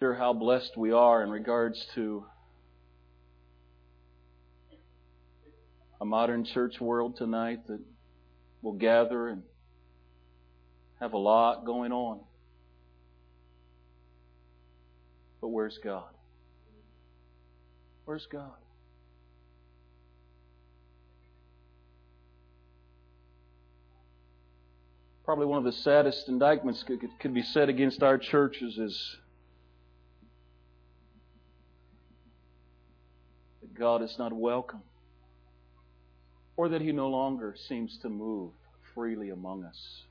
Sure, how blessed we are in regards to a modern church world tonight that will gather and have a lot going on. But where's God? Where's God? Probably one of the saddest indictments could be said against our churches is that God is not welcome, or that He no longer seems to move freely among us.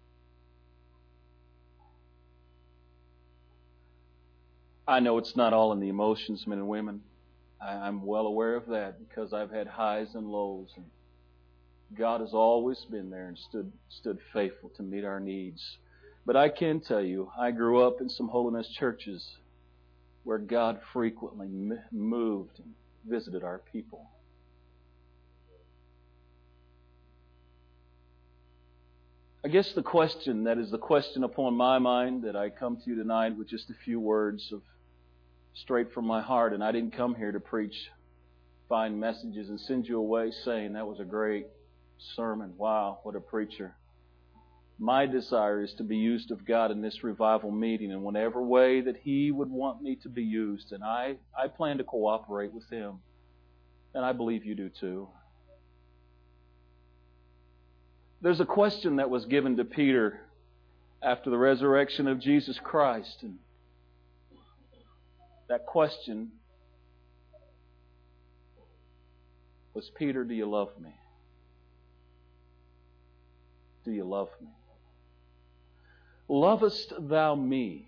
I know it's not all in the emotions, men and women. I'm well aware of that because I've had highs and lows. And God has always been there and stood faithful to meet our needs. But I can tell you, I grew up in some holiness churches where God frequently moved and visited our people. I guess the question that is the question upon my mind that I come to you tonight with just a few words of straight from my heart, and I didn't come here to preach fine messages and send you away saying that was a great sermon. Wow, what a preacher. My desire is to be used of God in this revival meeting in whatever way that He would want me to be used. And I plan to cooperate with Him. And I believe you do too. There's a question that was given to Peter after the resurrection of Jesus Christ. And that question was, Peter, do you love me? Do you love me? Lovest thou me?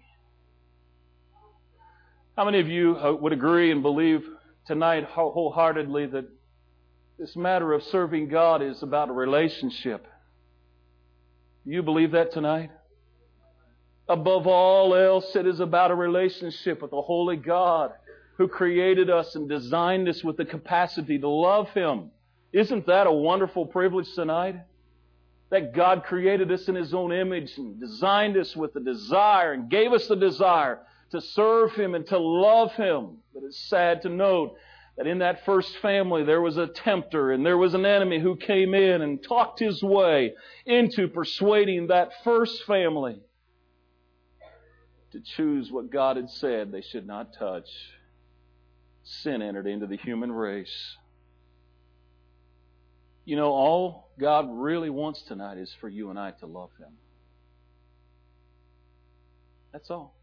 How many of you would agree and believe tonight wholeheartedly that this matter of serving God is about a relationship? Do you believe that tonight? Above all else, it is about a relationship with the holy God who created us and designed us with the capacity to love Him. Isn't that a wonderful privilege tonight? That God created us in His own image and designed us with the desire and gave us the desire to serve Him and to love Him. But it's sad to note that in that first family there was a tempter and there was an enemy who came in and talked his way into persuading that first family to choose what God had said they should not touch. Sin entered into the human race. You know, all God really wants tonight is for you and I to love Him. That's all.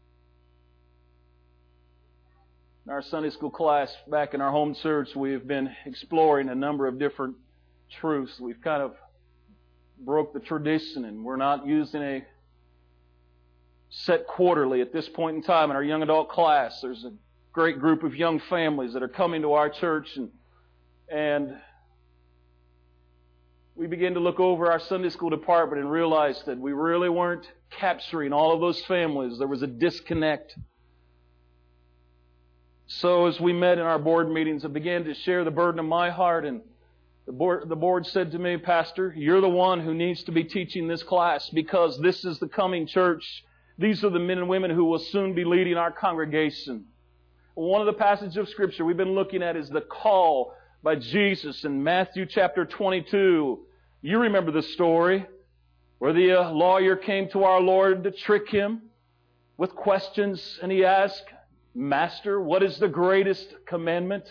In our Sunday school class back in our home church, we've been exploring a number of different truths. We've kind of broke the tradition, and we're not using a set quarterly at this point in time in our young adult class. There's a great group of young families that are coming to our church, and we began to look over our Sunday school department and realize that we really weren't capturing all of those families. There was a disconnect. So as we met in our board meetings, I began to share the burden of my heart, and the board said to me, Pastor, you're the one who needs to be teaching this class because this is the coming church. These are the men and women who will soon be leading our congregation. One of the passages of Scripture we've been looking at is the call by Jesus in Matthew chapter 22. You remember the story where the lawyer came to our Lord to trick Him with questions, and he asked, Master, what is the greatest commandment?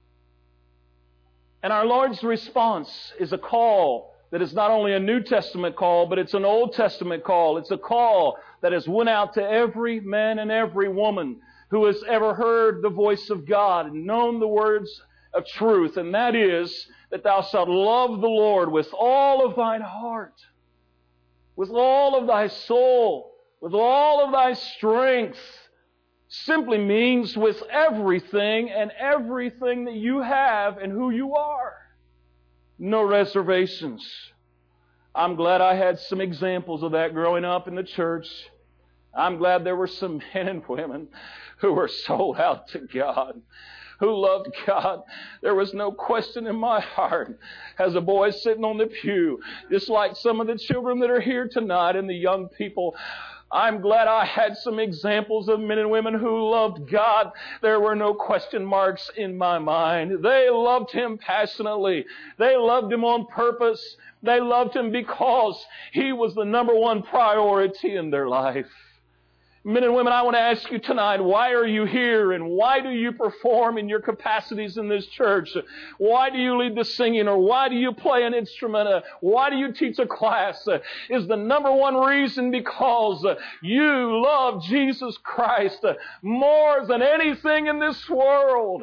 And our Lord's response is a call that is not only a New Testament call, but it's an Old Testament call. It's a call that has went out to every man and every woman who has ever heard the voice of God and known the words of truth, and that is that thou shalt love the Lord with all of thine heart, with all of thy soul, with all of thy strength. Simply means with everything and everything that you have and who you are. No reservations. I'm glad I had some examples of that growing up in the church. I'm glad there were some men and women who were sold out to God, who loved God. There was no question in my heart as a boy sitting on the pew, just like some of the children that are here tonight and the young people. I'm glad I had some examples of men and women who loved God. There were no question marks in my mind. They loved Him passionately. They loved Him on purpose. They loved Him because He was the number one priority in their life. Men and women, I want to ask you tonight, why are you here and why do you perform in your capacities in this church? Why do you lead the singing or why do you play an instrument? Why do you teach a class? Is the number one reason because you love Jesus Christ more than anything in this world.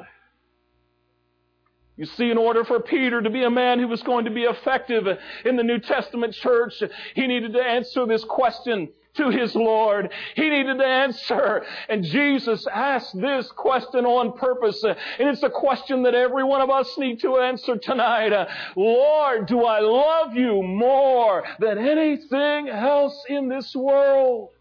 You see, in order for Peter to be a man who was going to be effective in the New Testament church, he needed to answer this question to his Lord. He needed to answer. And Jesus asked this question on purpose. And it's a question that every one of us need to answer tonight. Lord, do I love you more than anything else in this world?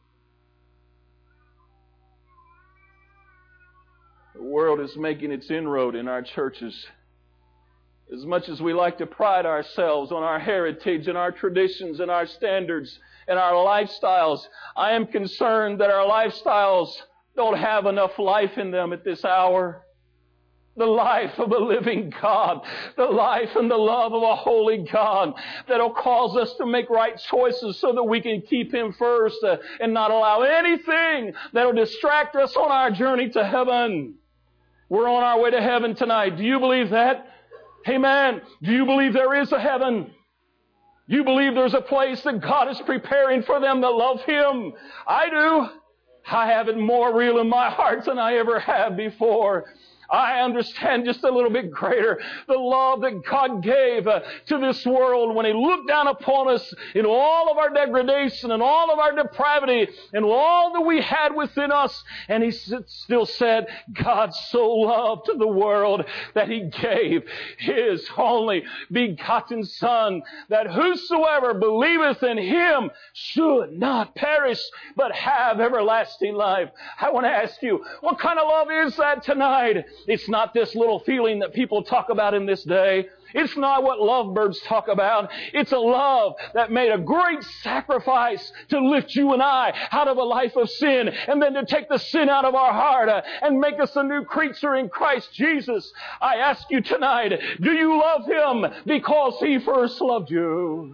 The world is making its inroad in our churches. As much as we like to pride ourselves on our heritage and our traditions and our standards and our lifestyles, I am concerned that our lifestyles don't have enough life in them at this hour. The life of a living God, the life and the love of a holy God that'll cause us to make right choices so that we can keep Him first and not allow anything that'll distract us on our journey to heaven. We're on our way to heaven tonight. Do you believe that? Amen. Do you believe there is a heaven? You believe there's a place that God is preparing for them that love Him? I do. I have it more real in my heart than I ever have before. I understand just a little bit greater the love that God gave to this world when He looked down upon us in all of our degradation and all of our depravity and all that we had within us. And He still said, God so loved the world that He gave His only begotten Son, that whosoever believeth in Him should not perish, but have everlasting life. I want to ask you, what kind of love is that tonight? It's not this little feeling that people talk about in this day. It's not what lovebirds talk about. It's a love that made a great sacrifice to lift you and I out of a life of sin and then to take the sin out of our heart and make us a new creature in Christ Jesus. I ask you tonight, do you love Him because He first loved you?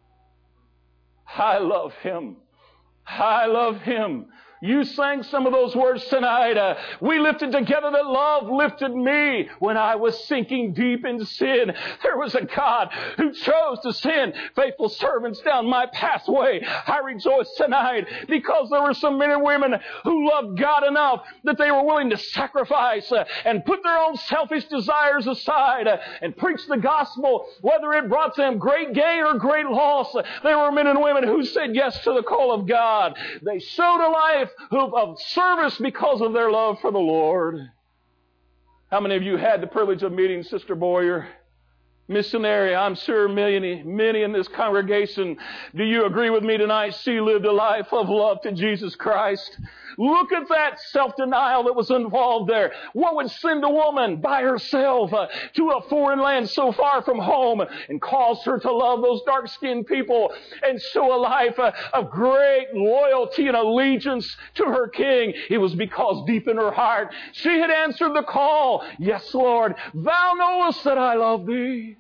I love Him. I love Him. You sang some of those words tonight. We lifted together that love lifted me when I was sinking deep in sin. There was a God who chose to send faithful servants down my pathway. I rejoice tonight because there were some men and women who loved God enough that they were willing to sacrifice and put their own selfish desires aside and preach the gospel, whether it brought them great gain or great loss. There were men and women who said yes to the call of God. They showed a life of service because of their love for the Lord. How many of you had the privilege of meeting Sister Boyer? Missionary, I'm sure many in this congregation. Do you agree with me tonight? She lived a life of love to Jesus Christ. Look at that self-denial that was involved there. What would send a woman by herself to a foreign land so far from home and cause her to love those dark-skinned people and show a life of great loyalty and allegiance to her King? It was because deep in her heart she had answered the call. Yes, Lord, Thou knowest that I love Thee.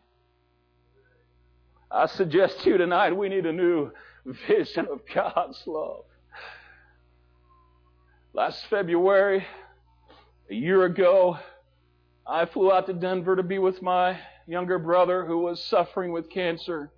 I suggest to you tonight we need a new vision of God's love. Last February, a year ago, I flew out to Denver to be with my younger brother who was suffering with cancer.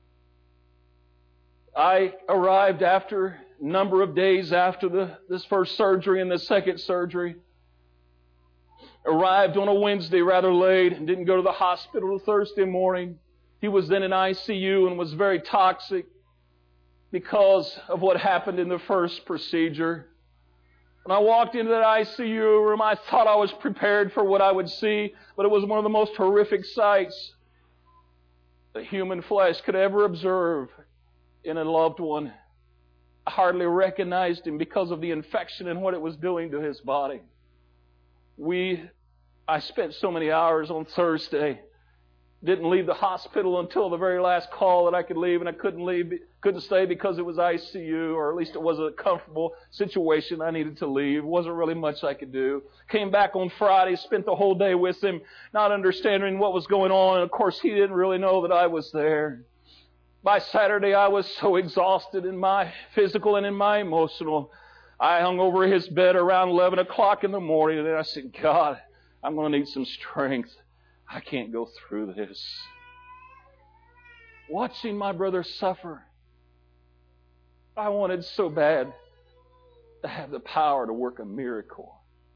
I arrived after a number of days after this first surgery and the second surgery. Arrived on a Wednesday rather late and didn't go to the hospital till Thursday morning. He was then in ICU and was very toxic because of what happened in the first procedure. When I walked into that ICU room, I thought I was prepared for what I would see, but it was one of the most horrific sights that human flesh could ever observe in a loved one. I hardly recognized him because of the infection and what it was doing to his body. I spent so many hours on Thursday Didn't leave the hospital until the very last call that I could leave, and I couldn't stay because it was ICU, or at least it wasn't a comfortable situation. I needed to leave. Wasn't really much I could do. Came back on Friday, spent the whole day with him, not understanding what was going on, and of course he didn't really know that I was there. By Saturday, I was so exhausted in my physical and in my emotional. I hung over his bed around 11 o'clock in the morning, and I said, God, I'm going to need some strength. I can't go through this. Watching my brother suffer, I wanted so bad to have the power to work a miracle.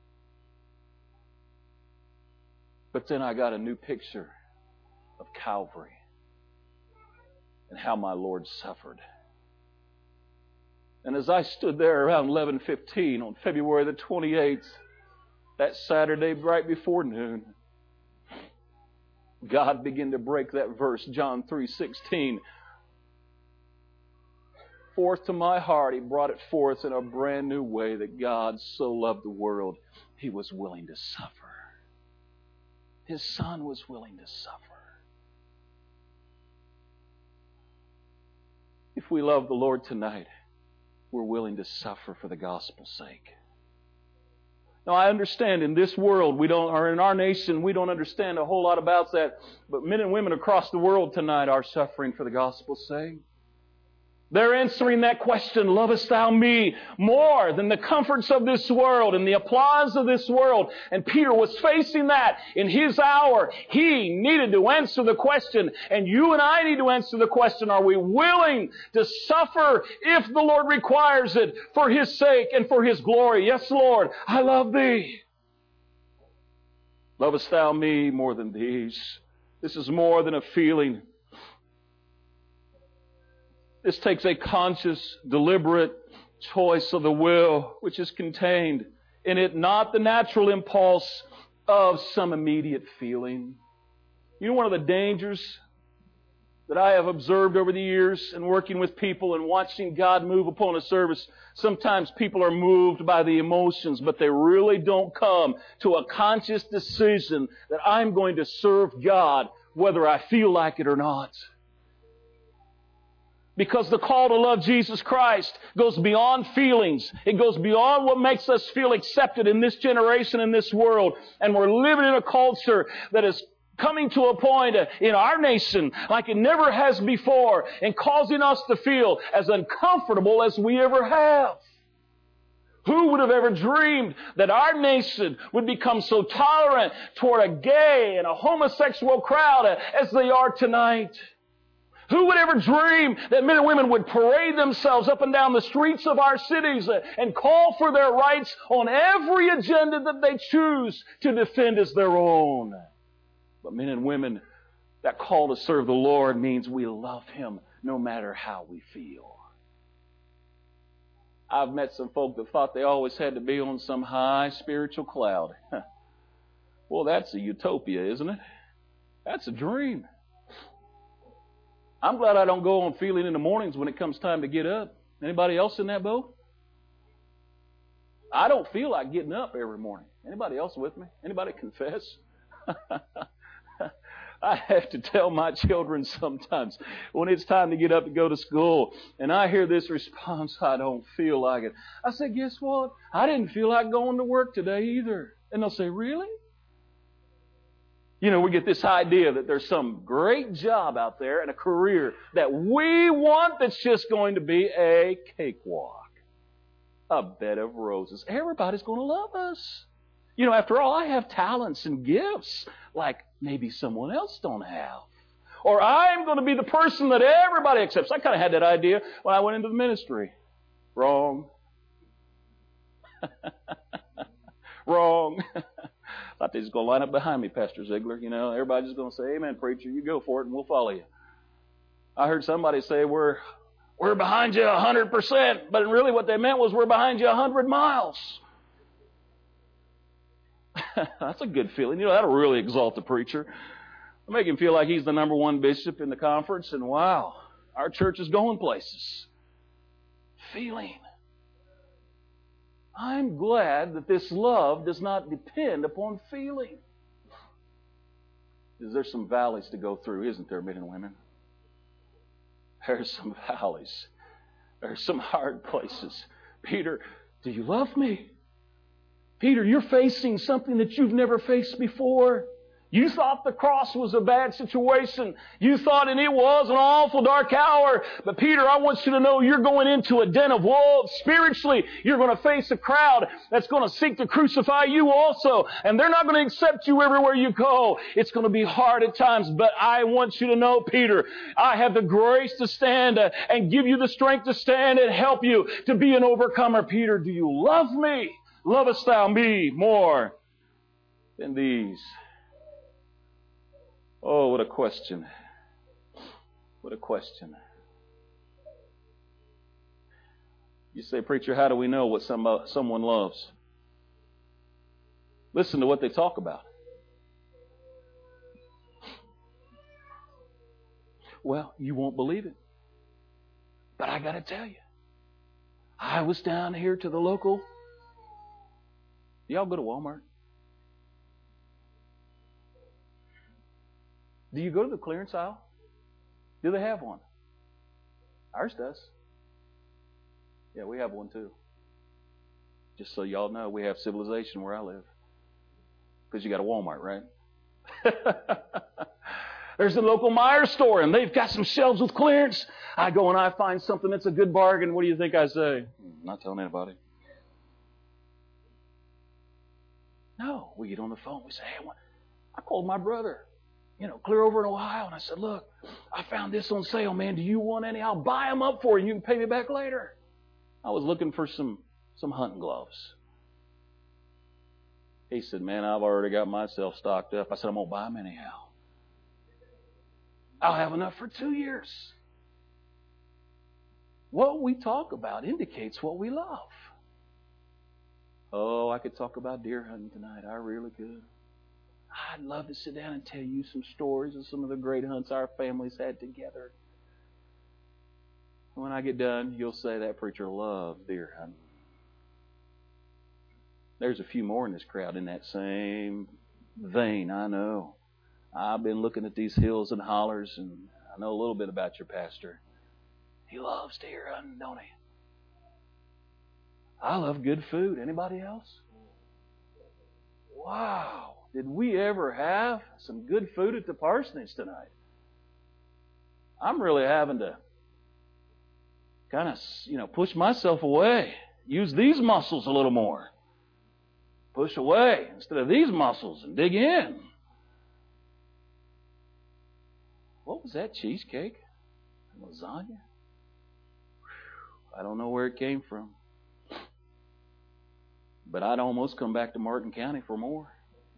But then I got a new picture of Calvary and how my Lord suffered. And as I stood there around 11:15 on February the 28th, that Saturday right before noon, God began to break that verse, John 3:16, forth to my heart. He brought it forth in a brand new way, that God so loved the world, He was willing to suffer. His Son was willing to suffer. If we love the Lord tonight, we're willing to suffer for the gospel's sake. Now, I understand in this world, or in our nation, we don't understand a whole lot about that. But men and women across the world tonight are suffering for the gospel's sake. They're answering that question, lovest thou me more than the comforts of this world and the applause of this world? And Peter was facing that in his hour. He needed to answer the question, and you and I need to answer the question, are we willing to suffer if the Lord requires it for His sake and for His glory? Yes, Lord, I love Thee. Lovest thou me more than these? This is more than a feeling. This takes a conscious, deliberate choice of the will, which is contained in it, not the natural impulse of some immediate feeling. You know, one of the dangers that I have observed over the years in working with people and watching God move upon a service, sometimes people are moved by the emotions, but they really don't come to a conscious decision that I'm going to serve God whether I feel like it or not. Because the call to love Jesus Christ goes beyond feelings. It goes beyond what makes us feel accepted in this generation, in this world. And we're living in a culture that is coming to a point in our nation like it never has before, and causing us to feel as uncomfortable as we ever have. Who would have ever dreamed that our nation would become so tolerant toward a gay and a homosexual crowd as they are tonight? Who would ever dream that men and women would parade themselves up and down the streets of our cities and call for their rights on every agenda that they choose to defend as their own? But men and women, that call to serve the Lord means we love Him no matter how we feel. I've met some folk that thought they always had to be on some high spiritual cloud. Well, that's a utopia, isn't it? That's a dream. I'm glad I don't go on feeling in the mornings when it comes time to get up. Anybody else in that boat? I don't feel like getting up every morning. Anybody else with me? Anybody confess? I have to tell my children sometimes when it's time to get up to go to school, and I hear this response, I don't feel like it. I say, guess what? I didn't feel like going to work today either. And they'll say, really? You know, we get this idea that there's some great job out there and a career that we want that's just going to be a cakewalk, a bed of roses. Everybody's going to love us. You know, after all, I have talents and gifts like maybe someone else don't have. Or I'm going to be the person that everybody accepts. I kind of had that idea when I went into the ministry. Wrong. Wrong. I thought they was going to line up behind me, Pastor Ziegler. You know, everybody's just going to say, amen, preacher, you go for it and we'll follow you. I heard somebody say, we're behind you 100%, but really what they meant was we're behind you 100 miles. That's a good feeling. You know, that'll really exalt the preacher. Make him feel like he's the number one bishop in the conference, and wow, our church is going places. Feeling. I'm glad that this love does not depend upon feeling. is there's some valleys to go through, isn't there, men and women? There's some valleys. There's some hard places. Peter, do you love me? Peter, you're facing something that you've never faced before. You thought the cross was a bad situation. You thought and it was an awful dark hour. But Peter, I want you to know you're going into a den of wolves. Spiritually, you're going to face a crowd that's going to seek to crucify you also. And they're not going to accept you everywhere you go. It's going to be hard at times. But I want you to know, Peter, I have the grace to stand and give you the strength to stand and help you to be an overcomer. Peter, do you love me? Lovest thou me more than these? Oh, what a question. What a question. You say, preacher, how do we know what someone loves? Listen to what they talk about. Well, you won't believe it. But I got to tell you, I was down here to the local. Y'all go to Walmart? Do you go to the clearance aisle? Do they have one? Ours does. Yeah, we have one too. Just so y'all know, we have civilization where I live. Because you got a Walmart, right? There's a local Meijer store, and they've got some shelves with clearance. I go and I find something that's a good bargain. What do you think I say? Not telling anybody. No, we get on the phone. We say, hey, I called my brother, clear over in Ohio. And I said, look, I found this on sale, man. Do you want any? I'll buy them up for you. You can pay me back later. I was looking for some hunting gloves. He said, man, I've already got myself stocked up. I said, I'm going to buy them anyhow. I'll have enough for 2 years. What we talk about indicates what we love. Oh, I could talk about deer hunting tonight. I really could. I'd love to sit down and tell you some stories of some of the great hunts our families had together. When I get done, you'll say that preacher loves deer hunting. There's a few more in this crowd in that same vein, I know. I've been looking at these hills and hollers, and I know a little bit about your pastor. He loves deer hunting, don't he? I love good food. Anybody else? Wow. Did we ever have some good food at the parsonage tonight? I'm really having to kind of, push myself away. Use these muscles a little more. Push away instead of these muscles and dig in. What was that? Cheesecake? Lasagna? I don't know where it came from. But I'd almost come back to Martin County for more.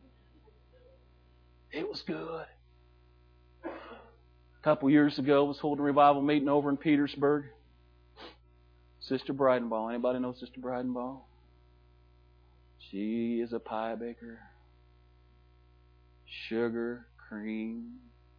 It was good. A couple years ago, I was holding a revival meeting over in Petersburg. Sister Breidenball. Anybody know Sister Breidenball? She is a pie baker. Sugar, cream.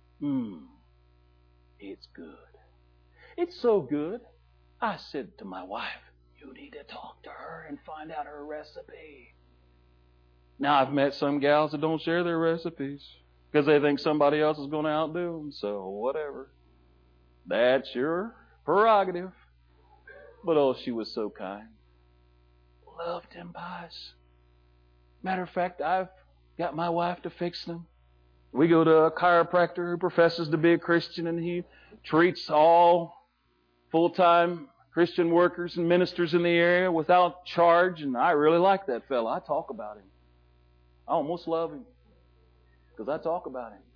It's good. It's so good. I said to my wife, you need to talk to her and find out her recipe. Now, I've met some gals that don't share their recipes because they think somebody else is going to outdo them. So, whatever. That's your prerogative. But, oh, she was so kind. Loved them pies. Matter of fact, I've got my wife to fix them. We go to a chiropractor who professes to be a Christian, and he treats all full-time Christian workers and ministers in the area without charge, and I really like that fella. I talk about him. I almost love him because I talk about him.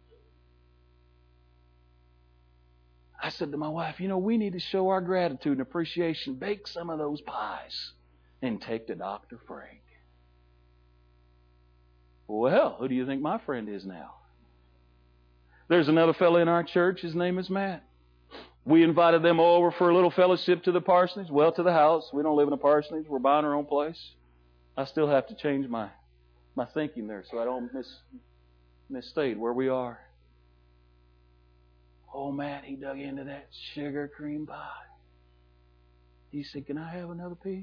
I said to my wife, we need to show our gratitude and appreciation. Bake some of those pies and take to Dr. Frank. Well, who do you think my friend is now? There's another fella in our church. His name is Matt. We invited them over for a little fellowship to the parsonage. Well, to the house. We don't live in a parsonage. We're buying our own place. I still have to change my thinking there so I don't misstate where we are. Oh, Matt, he dug into that sugar cream pie. He said, can I have another piece?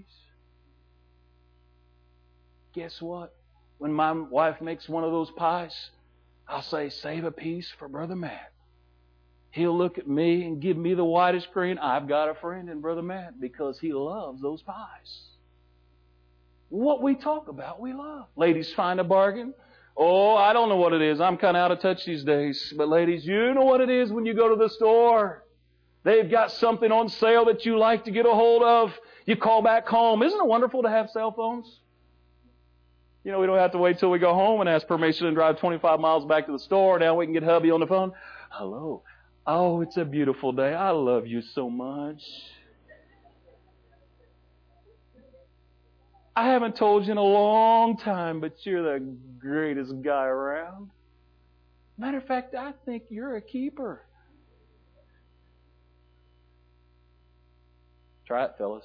Guess what? When my wife makes one of those pies, I'll say, save a piece for Brother Matt. He'll look at me and give me the whitest grin. I've got a friend in Brother Matt because he loves those pies. What we talk about, we love. Ladies, find a bargain. Oh, I don't know what it is. I'm kind of out of touch these days. But ladies, you know what it is when you go to the store. They've got something on sale that you like to get a hold of. You call back home. Isn't it wonderful to have cell phones? You know, we don't have to wait till we go home and ask permission and drive 25 miles back to the store. Now we can get hubby on the phone. Hello. Oh, it's a beautiful day. I love you so much. I haven't told you in a long time, but you're the greatest guy around. Matter of fact, I think you're a keeper. Try it, fellas.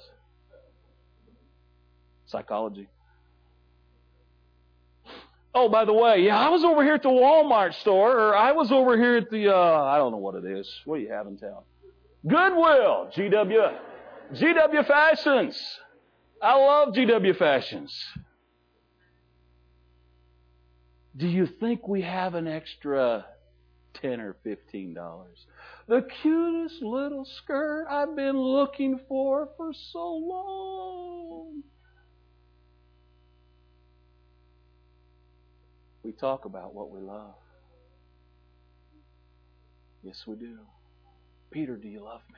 Psychology. Oh, by the way, yeah, I was over here at the Walmart store, or I was over here at the, I don't know what it is. What do you have in town? Goodwill. GW Fashions. I love GW Fashions. Do you think we have an extra $10 or $15? The cutest little skirt I've been looking for so long. We talk about what we love. Yes, we do. Peter, do you love me?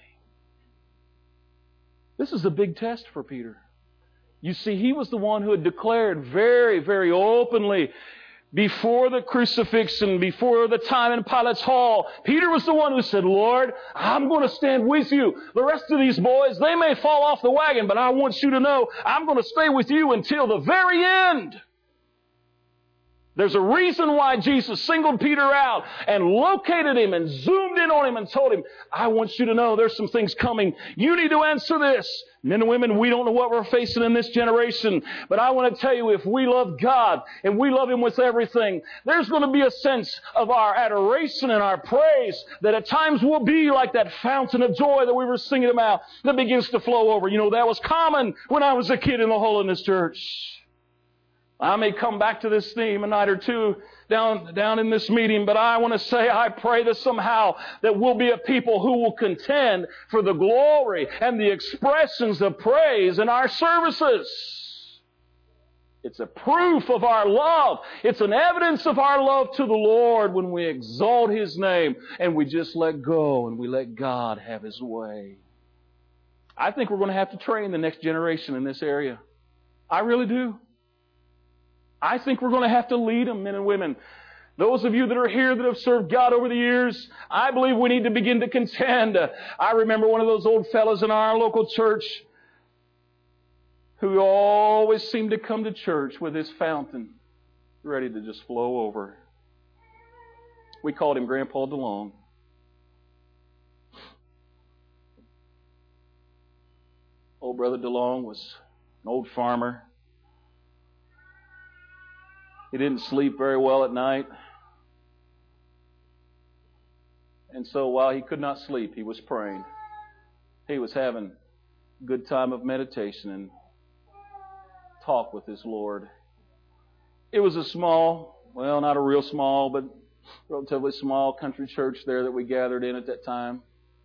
This is a big test for Peter. You see, he was the one who had declared very, very openly before the crucifixion, before the time in Pilate's hall. Peter was the one who said, Lord, I'm going to stand with you. The rest of these boys, they may fall off the wagon, but I want you to know I'm going to stay with you until the very end. There's a reason why Jesus singled Peter out and located him and zoomed in on him and told him, I want you to know there's some things coming. You need to answer this. Men and women, we don't know what we're facing in this generation, but I want to tell you, if we love God and we love Him with everything, there's going to be a sense of our adoration and our praise that at times will be like that fountain of joy that we were singing about that begins to flow over. You know, that was common when I was a kid in the Holiness Church. I may come back to this theme a night or two down in this meeting, but I want to say, I pray that somehow that we'll be a people who will contend for the glory and the expressions of praise in our services. It's a proof of our love. It's an evidence of our love to the Lord when we exalt His name and we just let go and we let God have His way. I think we're going to have to train the next generation in this area. I really do. I think we're going to have to lead them, men and women. Those of you that are here that have served God over the years, I believe we need to begin to contend. I remember one of those old fellows in our local church who always seemed to come to church with his fountain ready to just flow over. We called him Grandpa DeLong. Old Brother DeLong was an old farmer. He didn't sleep very well at night. And so while he could not sleep, he was praying. He was having a good time of meditation and talk with his Lord. It was a small, well, not a real small, but relatively small country church there that we gathered in at that time.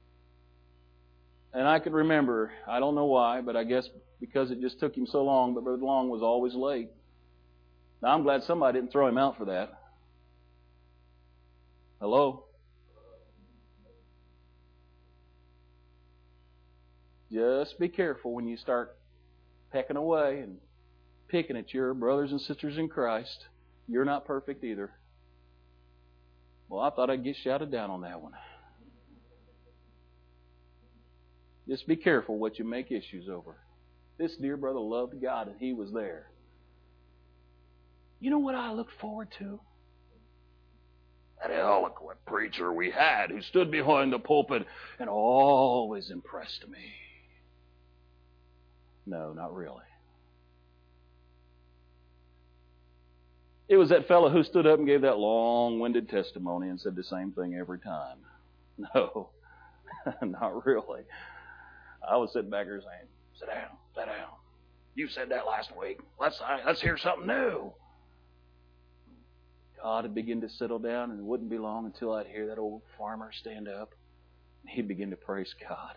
And I could remember, I don't know why, but I guess because it just took him so long, but Brother Long was always late. Now, I'm glad somebody didn't throw him out for that. Hello? Just be careful when you start pecking away and picking at your brothers and sisters in Christ. You're not perfect either. Well, I thought I'd get shouted down on that one. Just be careful what you make issues over. This dear brother loved God and he was there. You know what I look forward to? That eloquent preacher we had who stood behind the pulpit and always impressed me. No, not really. It was that fellow who stood up and gave that long-winded testimony and said the same thing every time. No, not really. I was sitting back there saying, sit down, sit down. You said that last week. Let's hear something new. God would begin to settle down, and it wouldn't be long until I'd hear that old farmer stand up, and he'd begin to praise God.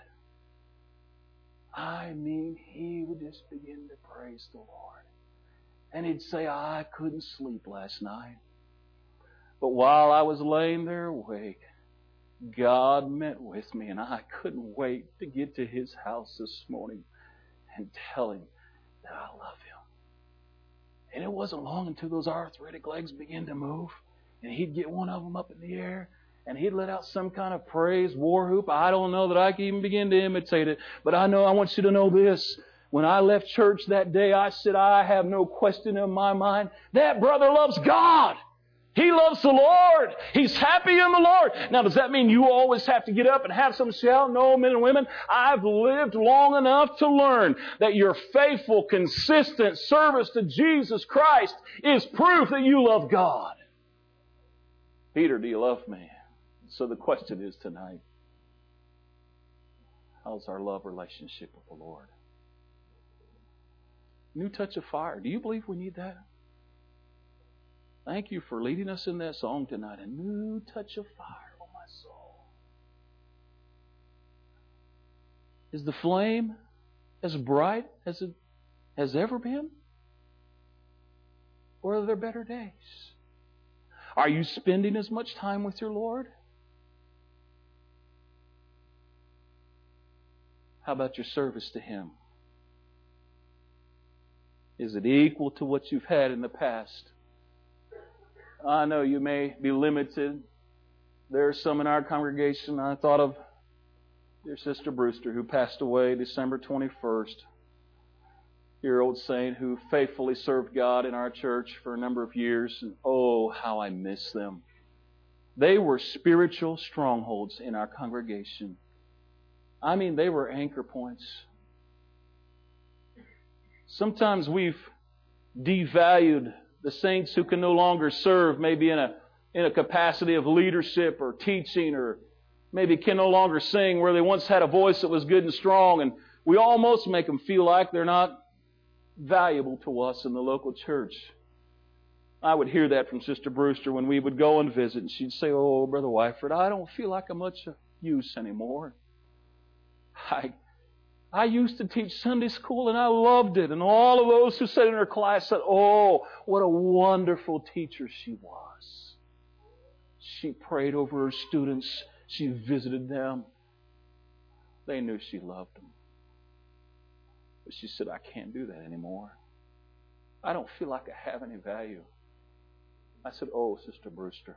I mean, he would just begin to praise the Lord. And he'd say, I couldn't sleep last night. But while I was laying there awake, God met with me, and I couldn't wait to get to his house this morning and tell him that I love him. And it wasn't long until those arthritic legs began to move, and he'd get one of them up in the air, and he'd let out some kind of praise war whoop. I don't know that I can even begin to imitate it, but I want you to know this. When I left church that day, I said, I have no question in my mind. That brother loves God. He loves the Lord. He's happy in the Lord. Now, does that mean you always have to get up and have some shout? No, men and women. I've lived long enough to learn that your faithful, consistent service to Jesus Christ is proof that you love God. Peter, do you love me? So the question is tonight, how's our love relationship with the Lord? New touch of fire. Do you believe we need that? Thank you for leading us in that song tonight. A new touch of fire on my soul. Is the flame as bright as it has ever been? Or are there better days? Are you spending as much time with your Lord? How about your service to Him? Is it equal to what you've had in the past? I know you may be limited. There are some in our congregation. I thought of dear Sister Brewster, who passed away December 21st. Dear old saint who faithfully served God in our church for a number of years. And oh, how I miss them. They were spiritual strongholds in our congregation. I mean, they were anchor points. Sometimes we've devalued the saints who can no longer serve, maybe in a capacity of leadership or teaching, or maybe can no longer sing where they once had a voice that was good and strong, and we almost make them feel like they're not valuable to us in the local church. I would hear that from Sister Brewster when we would go and visit, and she'd say, "Oh, Brother Wyford, I don't feel like I'm much use anymore. I used to teach Sunday school and I loved it." And all of those who sat in her class said, "Oh, what a wonderful teacher she was. She prayed over her students. She visited them. They knew she loved them." But she said, "I can't do that anymore. I don't feel like I have any value." I said, "Oh, Sister Brewster,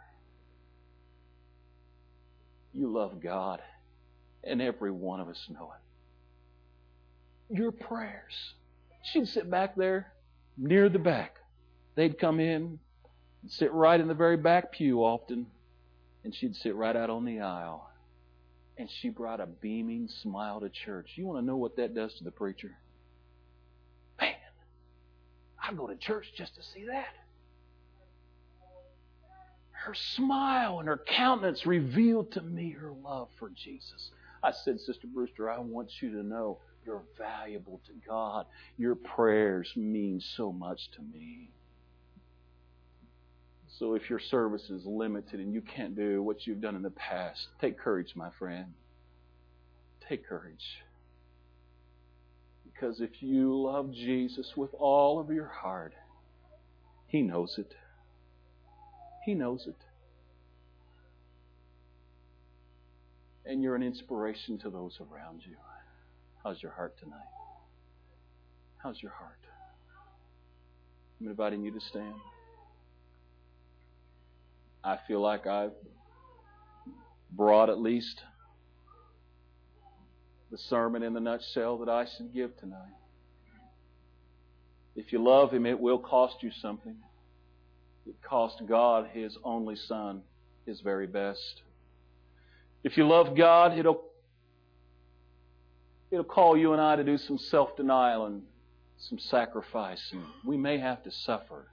you love God, and every one of us know it. Your prayers." She'd sit back there near the back. They'd come in and sit right in the very back pew often, and she'd sit right out on the aisle. And she brought a beaming smile to church. You want to know what that does to the preacher? Man, I go to church just to see that. Her smile and her countenance revealed to me her love for Jesus. I said, "Sister Brewster, I want you to know you're valuable to God. Your prayers mean so much to me." So if your service is limited and you can't do what you've done in the past, take courage, my friend. Take courage. Because if you love Jesus with all of your heart, He knows it. He knows it. And you're an inspiration to those around you. How's your heart tonight? How's your heart? I'm inviting you to stand. I feel like I've brought at least the sermon in the nutshell that I should give tonight. If you love Him, it will cost you something. It cost God His only Son, His very best. If you love God, it'll call you and I to do some self-denial and some sacrifice, and we may have to suffer.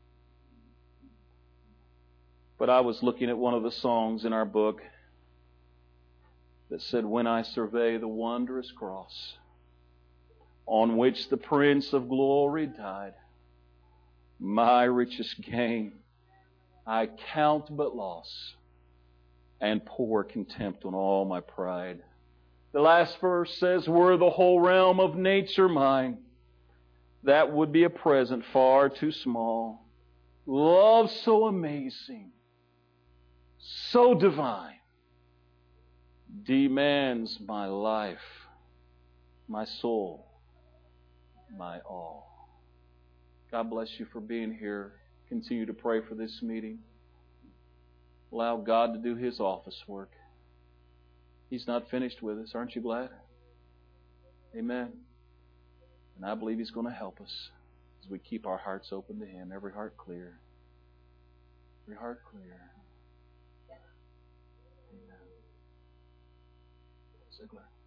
But I was looking at one of the songs in our book that said, "When I survey the wondrous cross on which the Prince of Glory died, my richest gain I count but loss and pour contempt on all my pride. The last verse says, were the whole realm of nature mine, that would be a present far too small. Love so amazing, so divine, demands my life, my soul, my all. God bless you for being here. Continue to pray for this meeting. Allow God to do His office work. He's not finished with us. Aren't you glad? Amen. And I believe He's going to help us as we keep our hearts open to Him. Every heart clear. Every heart clear. Amen. Ziegler.